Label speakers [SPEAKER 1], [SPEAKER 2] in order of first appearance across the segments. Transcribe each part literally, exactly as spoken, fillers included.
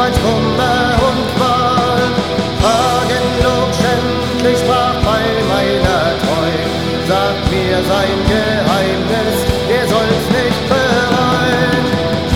[SPEAKER 1] manch Kummer und Qual. Hagenlob schändlich sprach bei meiner Treu, sagt mir sein Geheimnis, er soll's nicht bereuen.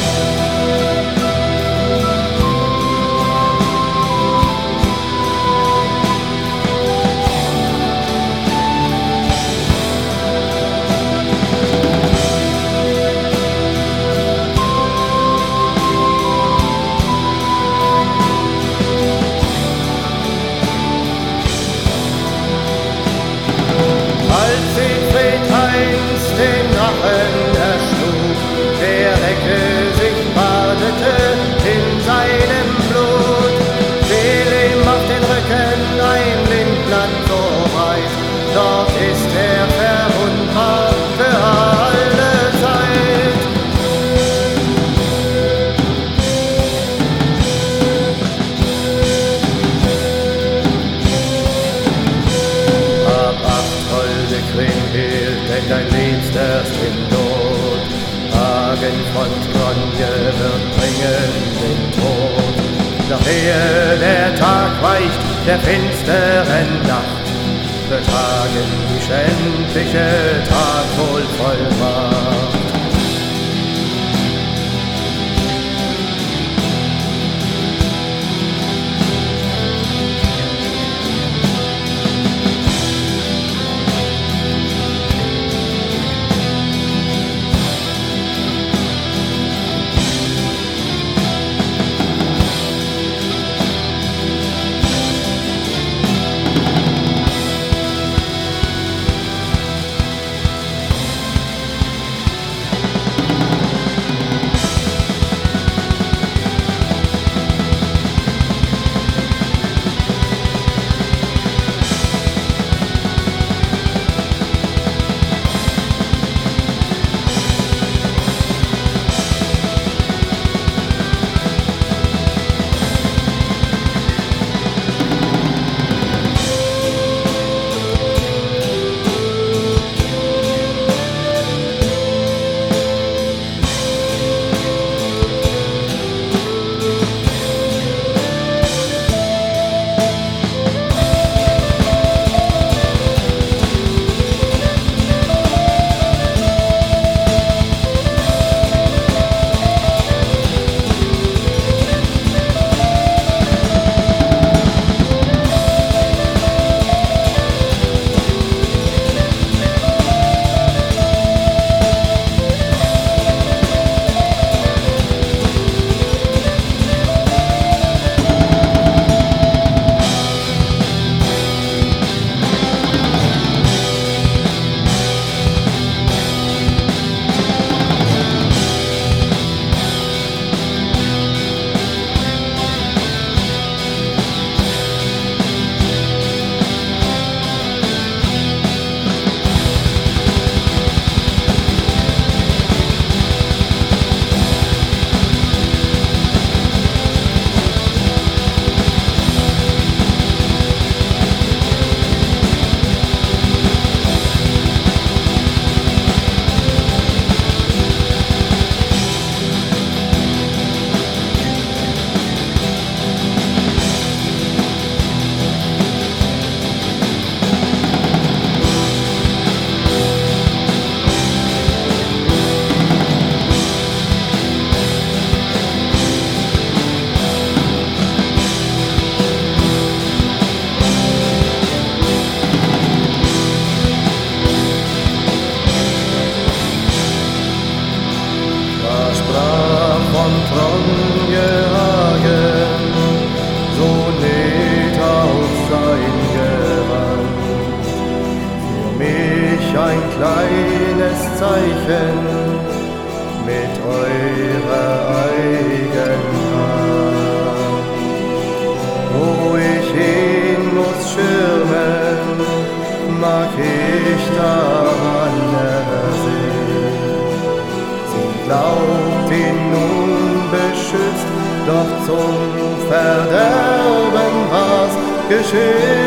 [SPEAKER 1] Den Drachen erschlug, der Recke sich badete in seinem Blut. Fiel ihm auf den Rücken ein Lindblatt so weit, dort ist er verwundbar für alle Zeit. Hab acht, holde Kriemhild, denn dein Liebst erst in Not. Hagen von Tronje wird bringen den Tod. Doch ehe der Tag weicht der finsteren Nacht, wird Hagen die schändliche Tat wohl vollbracht.
[SPEAKER 2] von Tronje Hagen, so näht auf sein Gewand. Für mich ein kleines Zeichen mit eurer Eigenart. Wo ich ihn muss schirmen, mag ich daran ersehen. Sie glaubt ihn nun beschützt, doch zum Verderben war's geschehen.